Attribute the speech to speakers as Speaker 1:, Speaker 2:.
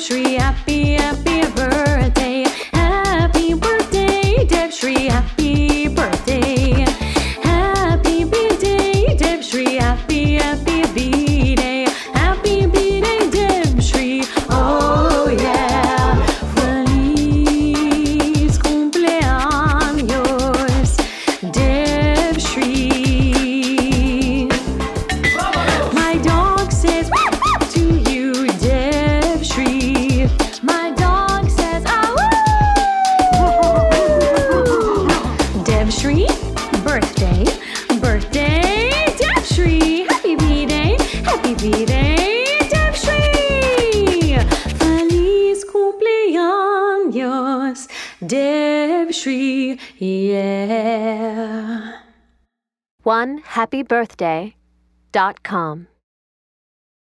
Speaker 1: Devshri, happy, happy birthday. Happy birthday, Devshri, happy birthday. Happy B-Day, Devshri, happy, happy B-Day. Happy B-Day, Devshri, oh yeah. Feliz cumpleaños, Devshri. My dog says to you, Devshri. My dog says, ah, woo! Devshri, birthday, birthday, Devshri. Happy B-Day, Devshri. Feliz cumpleaños, Devshri, yeah.
Speaker 2: OneHappyBirthday.com